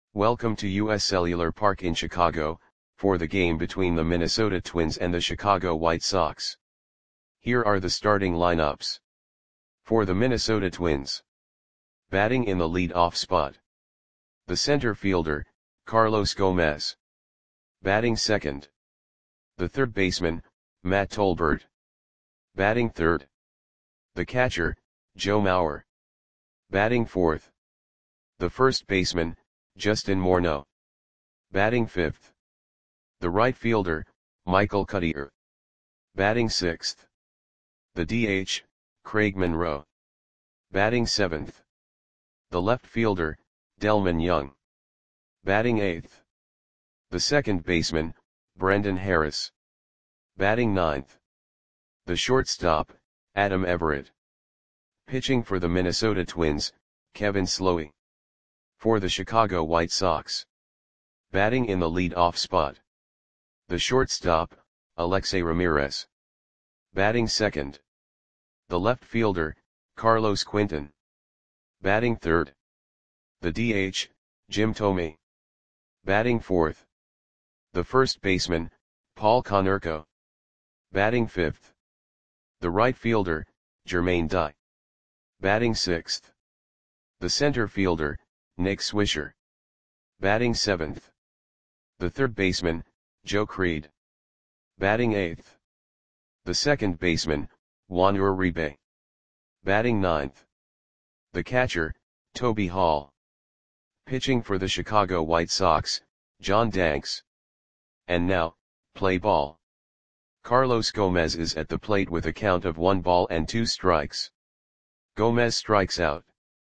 Welcome to US Cellular Park in Chicago, for the game between the Minnesota Twins and the Chicago White Sox. Here are the starting lineups. For the Minnesota Twins. Batting in the lead-off spot. The center fielder, Carlos Gomez. Batting second. The third baseman, Matt Tolbert. Batting third. The catcher, Joe Mauer. Batting fourth. The first baseman, Justin Morneau. Batting fifth. The right fielder, Michael Cuddyer. Batting sixth. The DH, Craig Monroe. Batting seventh. The left fielder, Delmon Young. Batting eighth. The second baseman, Brendan Harris. Batting ninth. The shortstop, Adam Everett. Pitching for the Minnesota Twins, Kevin Slowey. For the Chicago White Sox. Batting in the lead-off spot. The shortstop, Alexei Ramirez. Batting second. The left fielder, Carlos Quinton. Batting third. The DH, Jim Thome. Batting fourth. The first baseman, Paul Konerko. Batting fifth. The right fielder, Jermaine Dye. Batting sixth. The center fielder, Nick Swisher. Batting seventh. The third baseman, Joe Creed. Batting eighth. The second baseman, Juan Uribe. Batting ninth. The catcher, Toby Hall. Pitching for the Chicago White Sox, John Danks. And now, play ball. Carlos Gomez is at the plate with a count of 1 ball and 2 strikes. Gomez strikes out.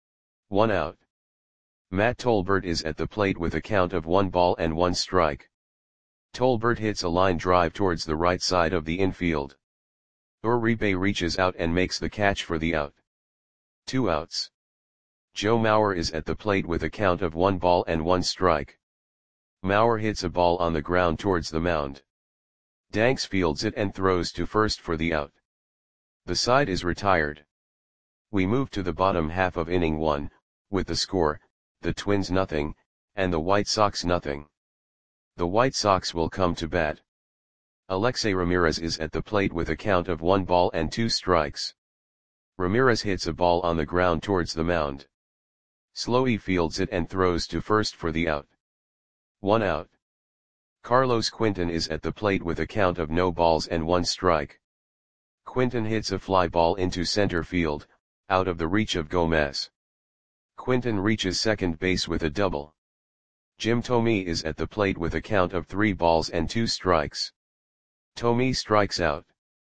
1 out. Matt Tolbert is at the plate with a count of 1 ball and 1 strike. Tolbert hits a line drive towards the right side of the infield. Uribe reaches out and makes the catch for the out. 2 outs. Joe Mauer is at the plate with a count of 1 ball and 1 strike. Mauer hits a ball on the ground towards the mound. Danks fields it and throws to first for the out. The side is retired. We move to the bottom half of inning 1, with the score, the Twins nothing, and the White Sox nothing. The White Sox will come to bat. Alexei Ramirez is at the plate with a count of 1 ball and 2 strikes. Ramirez hits a ball on the ground towards the mound. Slowey fields it and throws to first for the out. 1 out. Carlos Quinton is at the plate with a count of no balls and 1 strike. Quinton hits a fly ball into center field, out of the reach of Gomez. Quinton reaches second base with a double. Jim Thome is at the plate with a count of 3 balls and 2 strikes. Thome strikes out.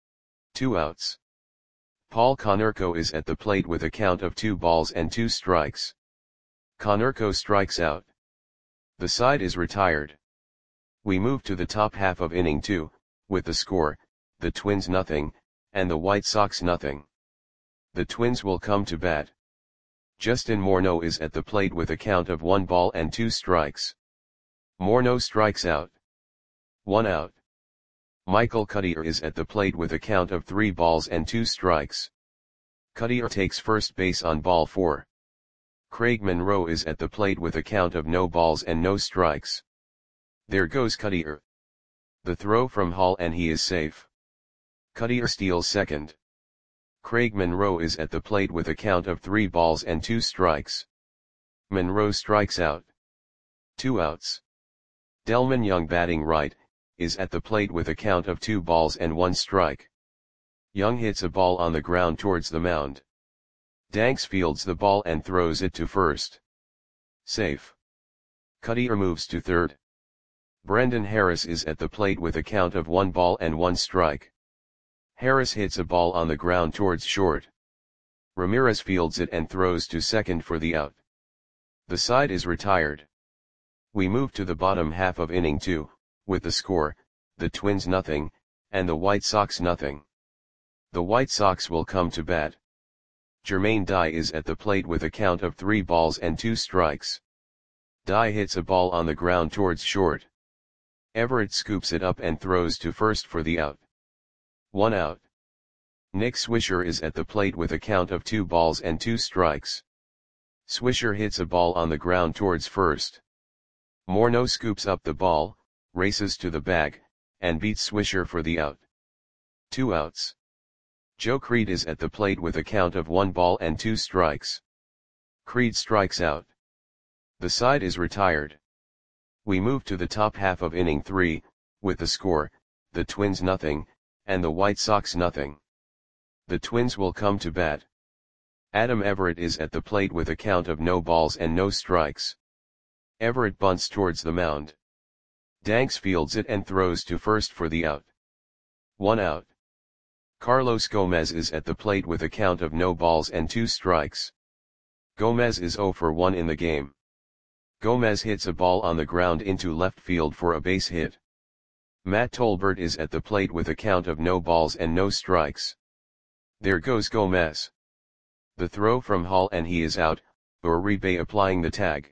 2 outs. Paul Konerko is at the plate with a count of 2 balls and 2 strikes. Konerko strikes out. The side is retired. We move to the top half of inning 2, with the score, the Twins nothing, and the White Sox nothing. The Twins will come to bat. Justin Morneau is at the plate with a count of 1 ball and 2 strikes. Morneau strikes out. 1 out. Michael Cuddyer is at the plate with a count of 3 balls and 2 strikes. Cuddyer takes first base on ball 4. Craig Monroe is at the plate with a count of no balls and no strikes. There goes Cuddyer. The throw from Hall and he is safe. Cuddyer steals second. Craig Monroe is at the plate with a count of 3 balls and 2 strikes. Monroe strikes out. 2 outs. Delmon Young batting right, is at the plate with a count of 2 balls and 1 strike. Young hits a ball on the ground towards the mound. Danks fields the ball and throws it to first. Safe. Cuddyer moves to third. Brendan Harris is at the plate with a count of 1 ball and 1 strike. Harris hits a ball on the ground towards short. Ramirez fields it and throws to second for the out. The side is retired. We move to the bottom half of inning 2, with the score, the Twins nothing, and the White Sox nothing. The White Sox will come to bat. Jermaine Dye is at the plate with a count of 3 balls and 2 strikes. Dye hits a ball on the ground towards short. Everett scoops it up and throws to first for the out. 1 out. Nick Swisher is at the plate with a count of 2 balls and 2 strikes. Swisher hits a ball on the ground towards first. Morneau scoops up the ball, races to the bag, and beats Swisher for the out. 2 outs. Joe Creed is at the plate with a count of 1 ball and 2 strikes. Creed strikes out. The side is retired. We move to the top half of inning 3, with the score, the Twins nothing, and the White Sox nothing. The Twins will come to bat. Adam Everett is at the plate with a count of no balls and no strikes. Everett bunts towards the mound. Danks fields it and throws to first for the out. 1 out. Carlos Gomez is at the plate with a count of no balls and 2 strikes. Gomez is 0 for 1 in the game. Gomez hits a ball on the ground into left field for a base hit. Matt Tolbert is at the plate with a count of no balls and no strikes. There goes Gomez. The throw from Hall and he is out, Uribe applying the tag.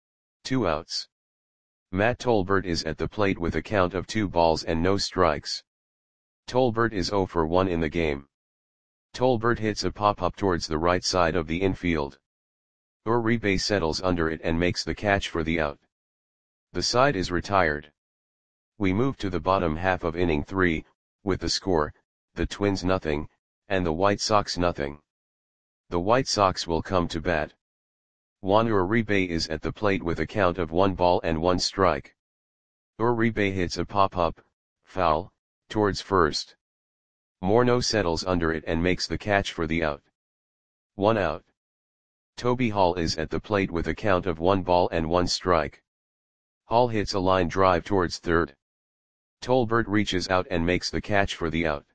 2 outs. Matt Tolbert is at the plate with a count of 2 balls and no strikes. Tolbert is 0 for 1 in the game. Tolbert hits a pop-up towards the right side of the infield. Uribe settles under it and makes the catch for the out. The side is retired. We move to the bottom half of inning 3, with the score, the Twins nothing, and the White Sox nothing. The White Sox will come to bat. Juan Uribe is at the plate with a count of 1 ball and 1 strike. Uribe hits a pop-up, foul, towards first. Morneau settles under it and makes the catch for the out. 1 out. Toby Hall is at the plate with a count of 1 ball and 1 strike. Hall hits a line drive towards third. Tolbert reaches out and makes the catch for the out.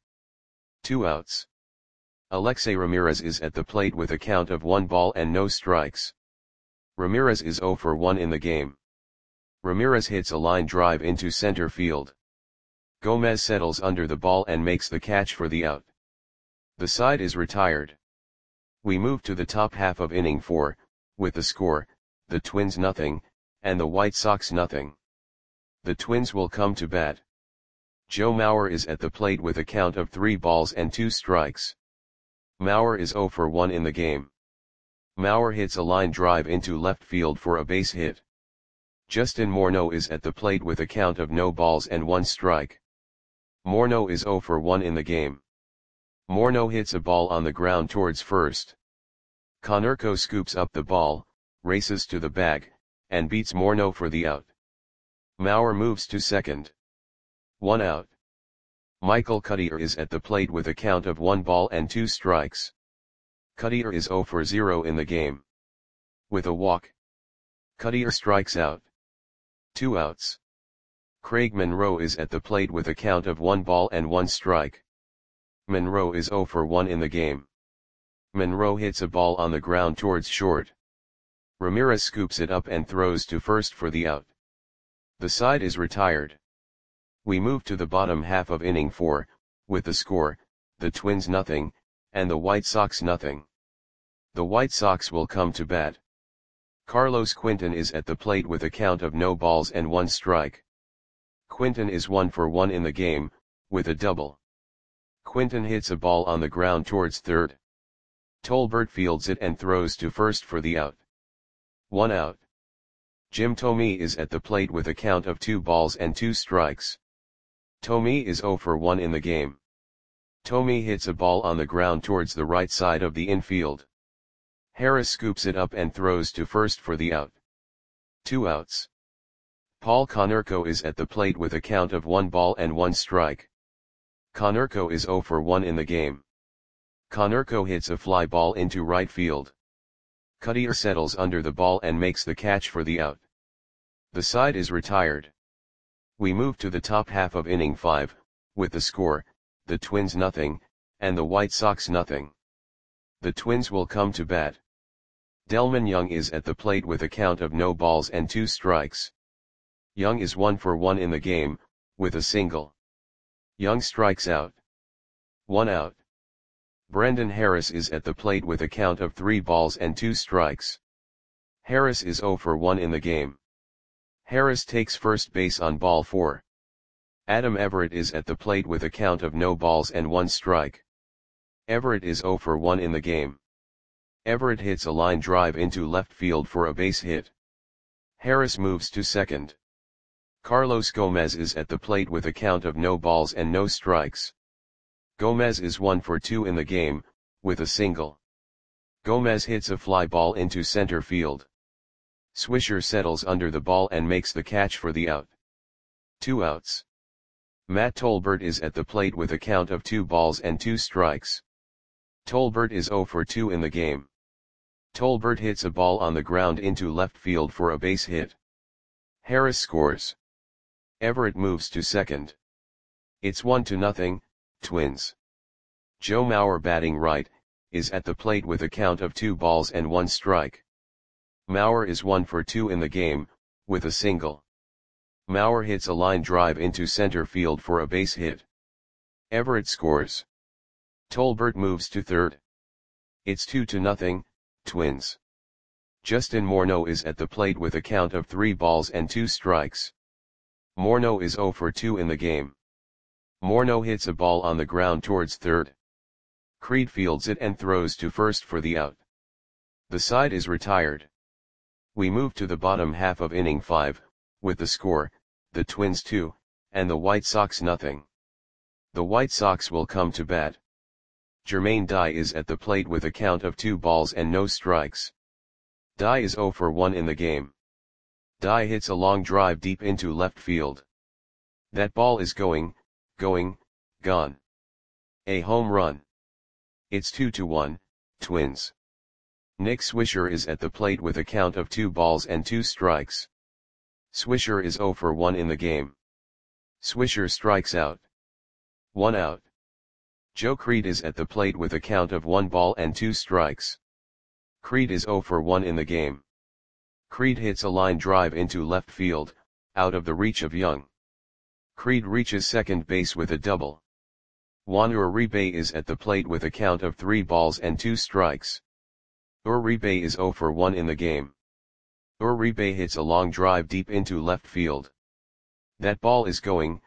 2 outs. Alexei Ramirez is at the plate with a count of 1 ball and no strikes. Ramirez is 0 for 1 in the game. Ramirez hits a line drive into center field. Gomez settles under the ball and makes the catch for the out. The side is retired. We move to the top half of inning 4, with the score, the Twins nothing, and the White Sox nothing. The Twins will come to bat. Joe Mauer is at the plate with a count of 3 balls and 2 strikes. Mauer is 0 for 1 in the game. Mauer hits a line drive into left field for a base hit. Justin Morneau is at the plate with a count of no balls and 1 strike. Morneau is 0 for 1 in the game. Morneau hits a ball on the ground towards first. Konerko scoops up the ball, races to the bag, and beats Morneau for the out. Mauer moves to second. 1 out. Michael Cuddyer is at the plate with a count of 1 ball and 2 strikes. Cuddyer is 0 for 0 in the game. With a walk, Cuddyer strikes out. 2 outs. Craig Monroe is at the plate with a count of 1 ball and 1 strike. Monroe is 0 for 1 in the game. Monroe hits a ball on the ground towards short. Ramirez scoops it up and throws to first for the out. The side is retired. We move to the bottom half of inning 4, with the score, the Twins nothing, and the White Sox nothing. The White Sox will come to bat. Carlos Quinton is at the plate with a count of no balls and 1 strike. Quinton is 1 for 1 in the game, with a double. Quinton hits a ball on the ground towards third. Tolbert fields it and throws to first for the out. 1 out. Jim Thome is at the plate with a count of 2 balls and 2 strikes. Thome is 0 for 1 in the game. Thome hits a ball on the ground towards the right side of the infield. Harris scoops it up and throws to first for the out. 2 outs. Paul Konerko is at the plate with a count of 1 ball and 1 strike. Konerko is 0 for 1 in the game. Konerko hits a fly ball into right field. Cuddyer settles under the ball and makes the catch for the out. The side is retired. We move to the top half of inning 5, with the score, the Twins nothing, and the White Sox nothing. The Twins will come to bat. Delmon Young is at the plate with a count of no balls and 2 strikes. Young is 1 for 1 in the game, with a single. Young strikes out. 1 out. Brendan Harris is at the plate with a count of 3 balls and 2 strikes. Harris is 0 for 1 in the game. Harris takes first base on ball 4. Adam Everett is at the plate with a count of no balls and 1 strike. Everett is 0 for 1 in the game. Everett hits a line drive into left field for a base hit. Harris moves to second. Carlos Gomez is at the plate with a count of no balls and no strikes. Gomez is 1 for 2 in the game, with a single. Gomez hits a fly ball into center field. Swisher settles under the ball and makes the catch for the out. 2 outs. Matt Tolbert is at the plate with a count of 2 balls and 2 strikes. Tolbert is 0 for 2 in the game. Tolbert hits a ball on the ground into left field for a base hit. Harris scores. Everett moves to second. It's 1-0, Twins. Joe Mauer, batting right, is at the plate with a count of 2 balls and 1 strike. Mauer is 1 for 2 in the game, with a single. Mauer hits a line drive into center field for a base hit. Everett scores. Tolbert moves to third. It's 2-0, Twins. Justin Morneau is at the plate with a count of 3 balls and 2 strikes. Morneau is 0 for 2 in the game. Morneau hits a ball on the ground towards third. Creed fields it and throws to first for the out. The side is retired. We move to the bottom half of inning 5, with the score, the Twins 2, and the White Sox nothing. The White Sox will come to bat. Jermaine Dye is at the plate with a count of 2 balls and no strikes. Dye is 0 for 1 in the game. Dye hits a long drive deep into left field. That ball is gone. A home run. It's 2-1, Twins. Nick Swisher is at the plate with a count of 2 balls and 2 strikes. Swisher is 0 for 1 in the game. Swisher strikes out. 1 out. Joe Creed is at the plate with a count of 1 ball and 2 strikes. Creed is 0 for 1 in the game. Creed hits a line drive into left field, out of the reach of Young. Creed reaches second base with a double. Juan Uribe is at the plate with a count of 3 balls and 2 strikes. Uribe is 0 for 1 in the game. Uribe hits a long drive deep into left field. That ball is gone.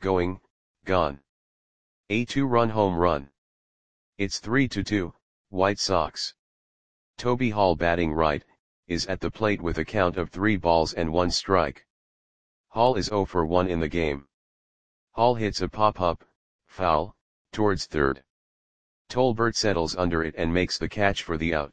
A 2-run home run. It's 3-2, White Sox. Toby Hall, batting right, is at the plate with a count of 3 balls and 1 strike. Hall is 0 for 1 in the game. Hall hits a pop-up, foul, towards third. Tolbert settles under it and makes the catch for the out.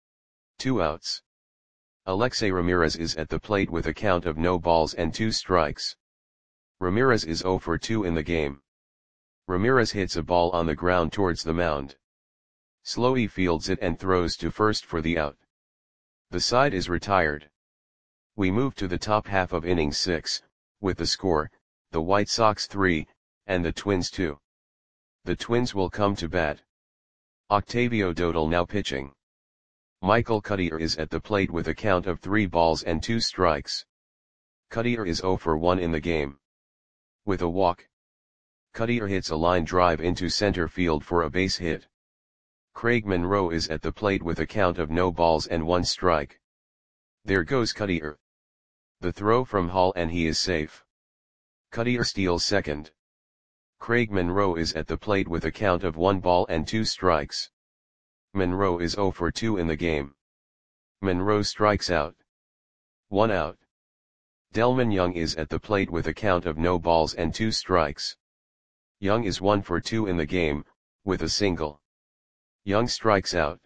2 outs. Alexei Ramirez is at the plate with a count of no balls and 2 strikes. Ramirez is 0 for 2 in the game. Ramirez hits a ball on the ground towards the mound. Slowey fields it and throws to first for the out. The side is retired. We move to the top half of inning 6, with the score, the White Sox 3, and the Twins 2. The Twins will come to bat. Octavio Dotel now pitching. Michael Cuddyer is at the plate with a count of 3 balls and 2 strikes. Cuddyer is 0 for 1 in the game. With a walk. Cuddyer hits a line drive into center field for a base hit. Craig Monroe is at the plate with a count of no balls and 1 strike. There goes Cuddyer. The throw from Hall and he is safe. Cuddyer steals second. Craig Monroe is at the plate with a count of 1 ball and 2 strikes. Monroe is 0 for 2 in the game. Monroe strikes out. 1 out. Delmon Young is at the plate with a count of no balls and 2 strikes. Young is 1 for 2 in the game, with a single. Young strikes out.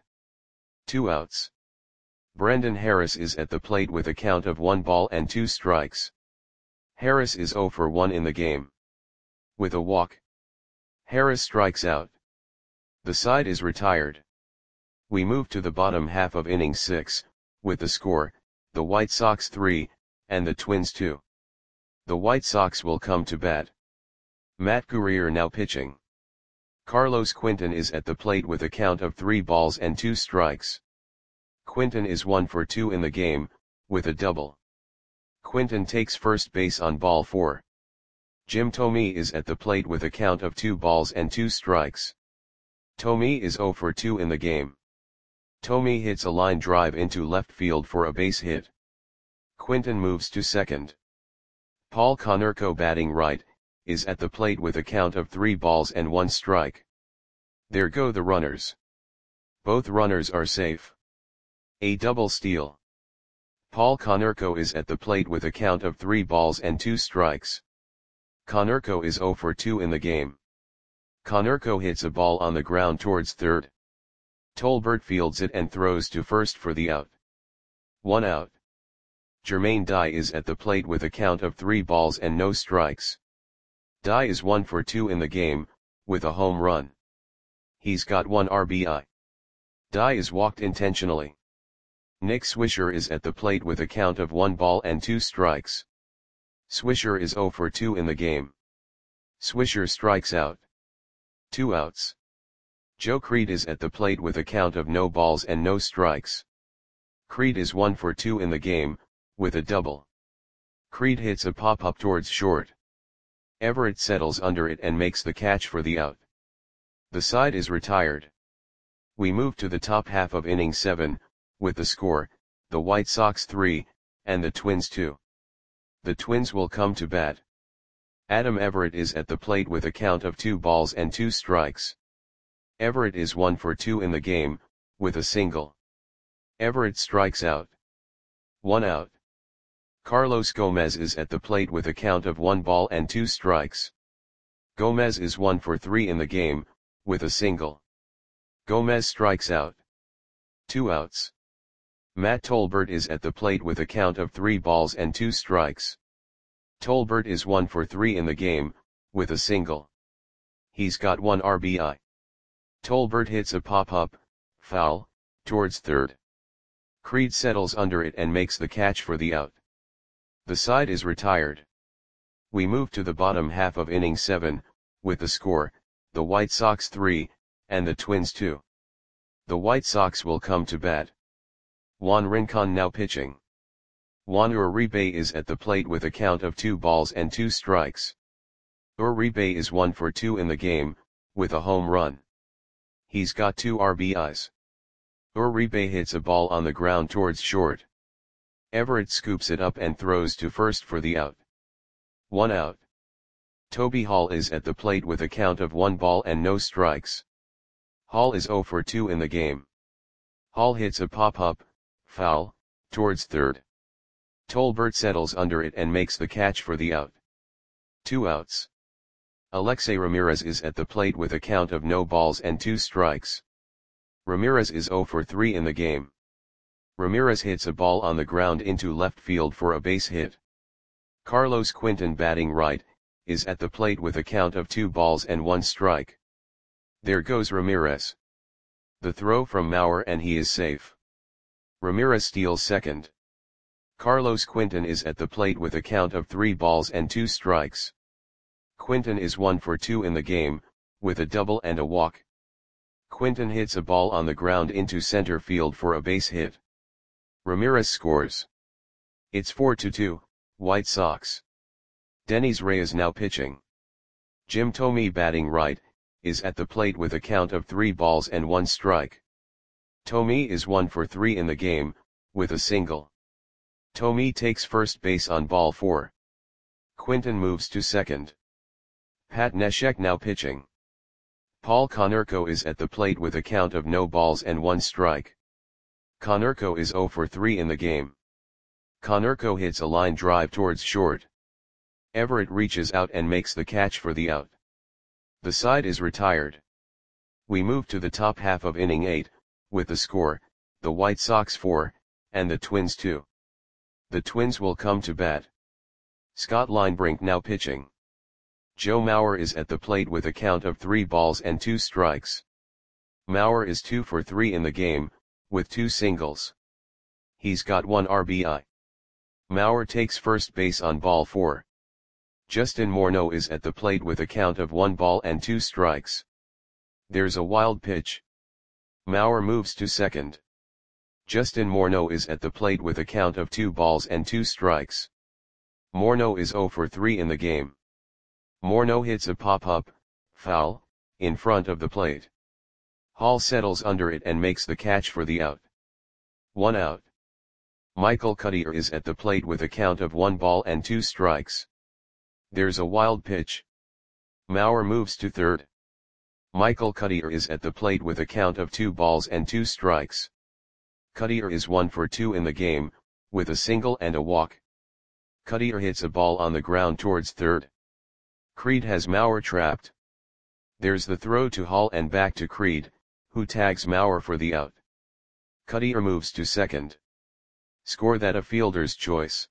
2 outs. Brendan Harris is at the plate with a count of 1 ball and 2 strikes. Harris is 0 for 1 in the game. With a walk. Harris strikes out. The side is retired. We move to the bottom half of inning 6, with the score, the White Sox 3, and the Twins 2. The White Sox will come to bat. Matt Guerrier now pitching. Carlos Quinton is at the plate with a count of 3 balls and 2 strikes. Quinton is 1 for 2 in the game, with a double. Quinton takes first base on ball 4. Jim Thome is at the plate with a count of 2 balls and 2 strikes. Thome is 0 for 2 in the game. Thome hits a line drive into left field for a base hit. Quinton moves to second. Paul Konerko, batting right, is at the plate with a count of 3 balls and 1 strike. There go the runners. Both runners are safe. A double steal. Paul Konerko is at the plate with a count of 3 balls and 2 strikes. Konerko is 0 for 2 in the game. Konerko hits a ball on the ground towards third. Tolbert fields it and throws to first for the out. 1 out. Jermaine Dye is at the plate with a count of 3 balls and no strikes. Dye is 1 for 2 in the game, with a home run. He's got 1 RBI. Dye is walked intentionally. Nick Swisher is at the plate with a count of 1 ball and 2 strikes. Swisher is 0 for 2 in the game. Swisher strikes out. 2 outs. Joe Creed is at the plate with a count of no balls and no strikes. Creed is 1 for 2 in the game, with a double. Creed hits a pop-up towards short. Everett settles under it and makes the catch for the out. The side is retired. We move to the top half of inning 7, with the score, the White Sox 3, and the Twins 2. The Twins will come to bat. Adam Everett is at the plate with a count of 2 balls and 2 strikes. Everett is 1 for 2 in the game, with a single. Everett strikes out. 1 out. Carlos Gomez is at the plate with a count of 1 ball and 2 strikes. Gomez is 1 for 3 in the game, with a single. Gomez strikes out. 2 outs. Matt Tolbert is at the plate with a count of 3 balls and 2 strikes. Tolbert is 1 for 3 in the game, with a single. He's got 1 RBI. Tolbert hits a pop-up, foul, towards third. Creed settles under it and makes the catch for the out. The side is retired. We move to the bottom half of inning 7, with the score, the White Sox 3, and the Twins 2. The White Sox will come to bat. Juan Rincon now pitching. Juan Uribe is at the plate with a count of 2 balls and 2 strikes. Uribe is 1 for 2 in the game, with a home run. He's got 2 RBIs. Uribe hits a ball on the ground towards short. Everett scoops it up and throws to first for the out. 1 out. Toby Hall is at the plate with a count of 1 ball and no strikes. Hall is 0 for 2 in the game. Hall hits a pop-up, foul, towards third. Tolbert settles under it and makes the catch for the out. 2 outs. Alexei Ramirez is at the plate with a count of no balls and 2 strikes. Ramirez is 0 for 3 in the game. Ramirez hits a ball on the ground into left field for a base hit. Carlos Quinton, batting right, is at the plate with a count of 2 balls and 1 strike. There goes Ramirez. The throw from Mauer and he is safe. Ramirez steals second. Carlos Quinton is at the plate with a count of 3 balls and 2 strikes. Quinton is 1 for 2 in the game, with a double and a walk. Quinton hits a ball on the ground into center field for a base hit. Ramirez scores. It's 4-2, White Sox. Denys Reyes now pitching. Jim Thome, batting right, is at the plate with a count of 3 balls and 1 strike. Thome is 1 for 3 in the game, with a single. Thome takes first base on ball 4. Quinton moves to second. Pat Neshek now pitching. Paul Konerko is at the plate with a count of no balls and 1 strike. Konerko is 0 for 3 in the game. Konerko hits a line drive towards short. Everett reaches out and makes the catch for the out. The side is retired. We move to the top half of inning 8, with the score, the White Sox 4, and the Twins 2. The Twins will come to bat. Scott Linebrink now pitching. Joe Mauer is at the plate with a count of 3 balls and 2 strikes. Mauer is 2 for 3 in the game, with 2 singles. He's got 1 RBI. Mauer takes first base on ball 4. Justin Morneau is at the plate with a count of 1 ball and 2 strikes. There's a wild pitch. Mauer moves to second. Justin Morneau is at the plate with a count of 2 balls and 2 strikes. Morneau is 0 for 3 in the game. Morneau hits a pop-up, foul, in front of the plate. Hall settles under it and makes the catch for the out. 1 out. Michael Cuddyer is at the plate with a count of 1 ball and 2 strikes. There's a wild pitch. Mauer moves to third. Michael Cuddyer is at the plate with a count of 2 balls and 2 strikes. Cuddyer is 1 for 2 in the game, with a single and a walk. Cutter hits a ball on the ground towards third. Creed has Maurer trapped. There's the throw to Hall and back to Creed, who tags Maurer for the out. Cutter moves to second. Score that a fielder's choice.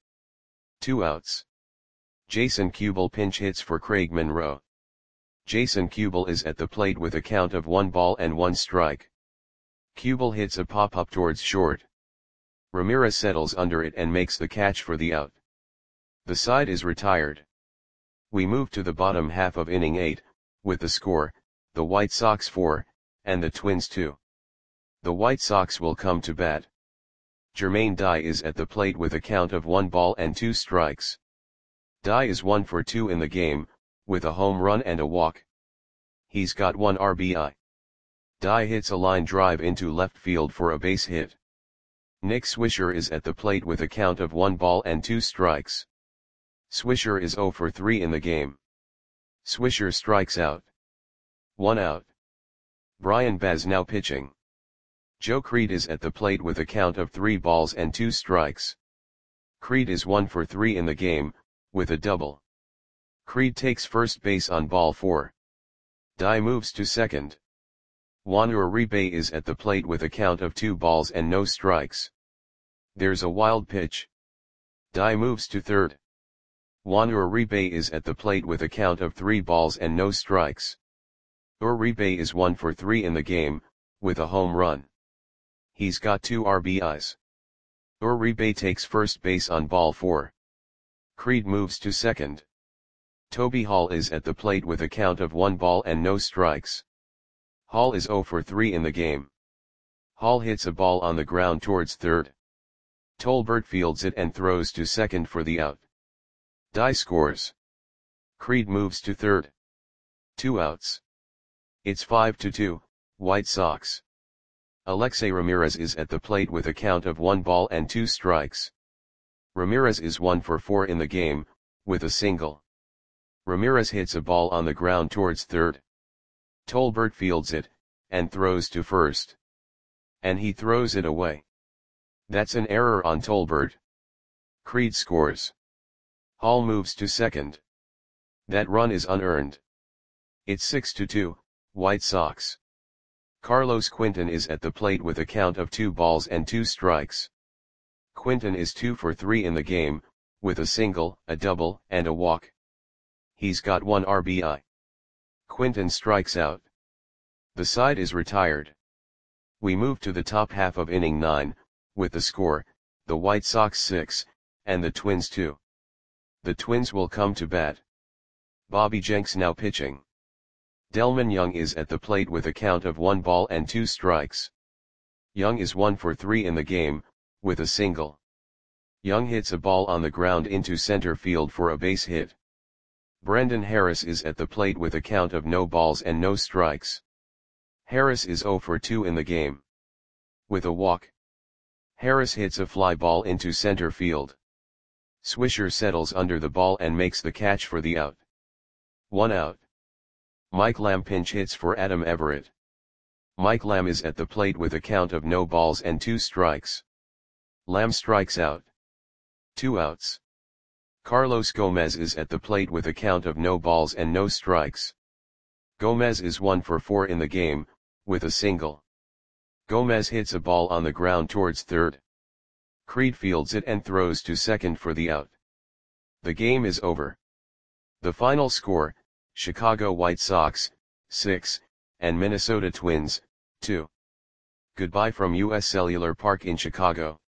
2 outs. Jason Kubel pinch hits for Craig Monroe. Jason Kubel is at the plate with a count of 1 ball and 1 strike. Kubel hits a pop-up towards short. Ramirez settles under it and makes the catch for the out. The side is retired. We move to the bottom half of inning 8, with the score, the White Sox 4, and the Twins 2. The White Sox will come to bat. Jermaine Dye is at the plate with a count of 1 ball and 2 strikes. Dye is 1 for 2 in the game, with a home run and a walk. He's got 1 RBI. Dye hits a line drive into left field for a base hit. Nick Swisher is at the plate with a count of 1 ball and 2 strikes. Swisher is 0 for 3 in the game. Swisher strikes out. 1 out. Brian Baz now pitching. Joe Creed is at the plate with a count of 3 balls and 2 strikes. Creed is 1 for 3 in the game, with a double. Creed takes first base on ball 4. Dye moves to second. Juan Uribe is at the plate with a count of 2 balls and no strikes. There's a wild pitch. Dye moves to third. Juan Uribe is at the plate with a count of 3 balls and no strikes. Uribe is 1 for 3 in the game, with a home run. He's got 2 RBIs. Uribe takes first base on ball 4. Creed moves to second. Toby Hall is at the plate with a count of 1 ball and no strikes. Hall is 0 for 3 in the game. Hall hits a ball on the ground towards third. Tolbert fields it and throws to second for the out. Dye scores. Creed moves to third. 2 outs. It's 5-2, White Sox. Alexei Ramirez is at the plate with a count of 1 ball and 2 strikes. Ramirez is 1 for 4 in the game, with a single. Ramirez hits a ball on the ground towards third. Tolbert fields it, and throws to first. And he throws it away. That's an error on Tolbert. Creed scores. Hall moves to second. That run is unearned. It's 6-2, White Sox. Carlos Quinton is at the plate with a count of 2 balls and 2 strikes. Quinton is 2 for 3 in the game, with a single, a double, and a walk. He's got 1 RBI. Quinton strikes out. The side is retired. We move to the top half of inning 9, with the score, the White Sox 6, and the Twins 2. The Twins will come to bat. Bobby Jenks now pitching. Delmon Young is at the plate with a count of 1 ball and 2 strikes. Young is 1 for 3 in the game, with a single. Young hits a ball on the ground into center field for a base hit. Brendan Harris is at the plate with a count of no balls and no strikes. Harris is 0 for 2 in the game. With a walk. Harris hits a fly ball into center field. Swisher settles under the ball and makes the catch for the out. 1 out. Mike Lamb pinch hits for Adam Everett. Mike Lamb is at the plate with a count of no balls and 2 strikes. Lamb strikes out. 2 outs. Carlos Gomez is at the plate with a count of no balls and no strikes. Gomez is 1 for 4 in the game, with a single. Gomez hits a ball on the ground towards third. Creed fields it and throws to second for the out. The game is over. The final score, Chicago White Sox, 6, and Minnesota Twins, 2. Goodbye from US Cellular Park in Chicago.